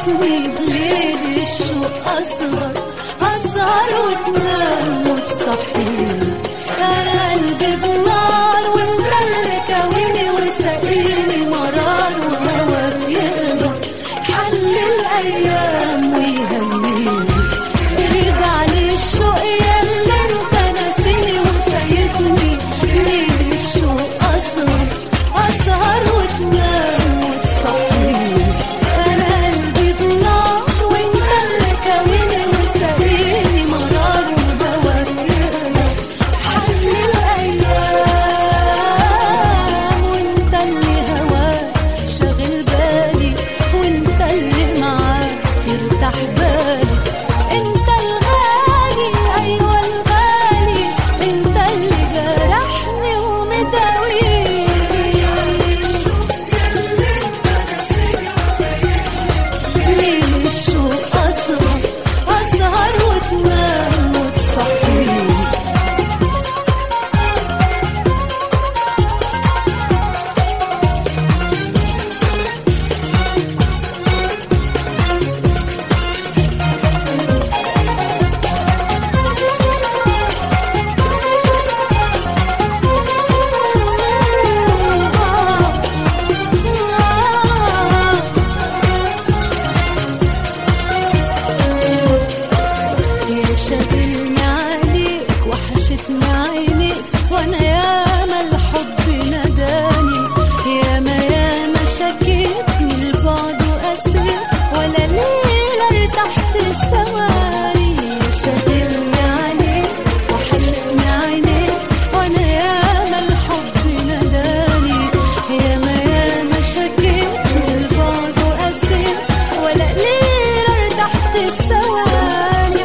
فايتني بليل الشوق أسهر وتنام وتصحيني. أنا قلبي بنار وانت اللي كويني وسقيني مرار وهواك يقدر حل الأيام ويهنيني. ارجع للشوق ياللي انت ناسيني وفايتني ليل الشوق أسهر وتنام وتصحيني. أنا قلبي بنار وانت اللي كويني وسقيني مرار وهواك يقدر حل الأيام. وانت اللي هواك شاغل بالي وانت اللي معاك يرتاح بالي. انت الغالي ايوه الغالي انت اللي جرحني ومداويني. ليل الشوق أسهر وتنام وتصحيني. شاغلني عليك وحشتني عينيك وانا ياما الحب ناداني. ياما شكيت من البعد وقسيت ولا ليلة ارتحت الثواني. شاغلني عليك وحشتني عينيك وانا ياما الحب ناداني. ياما شكيت من البعد وقسيت ولا ليلة ارتحت الثواني.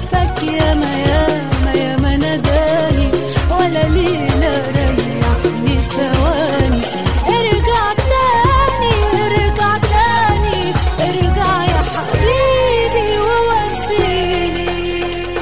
ياما ناداني ولا ليلة ريحني ثواني. ارجع تاني ارجع يا حبيبي وواسيني.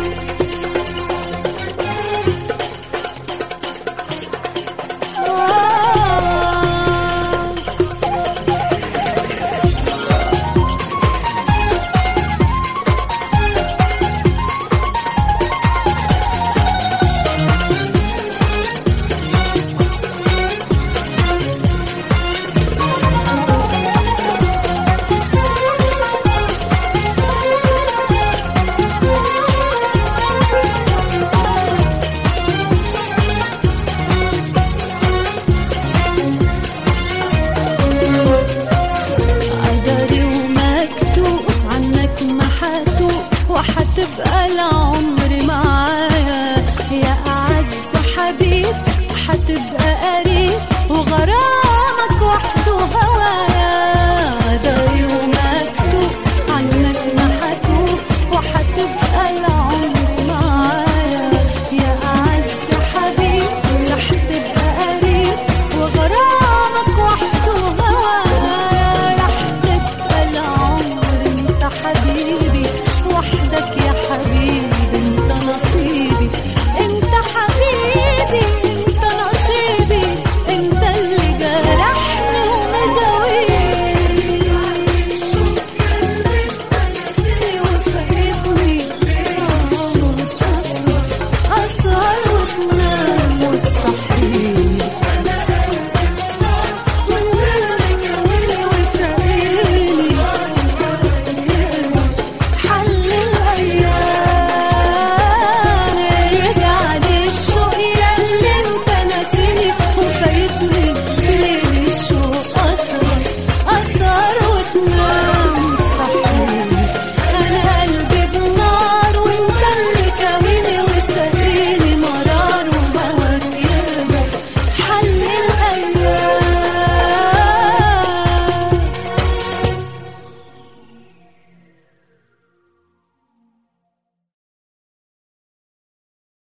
قدري ومكتوب عنك محتوب وحتبقى العمر معايا. يا أعز حبيب حتبقى قريب وغرامك وحده هوايا. قدري ومكتوب عنك محتوب وحتبقى العمر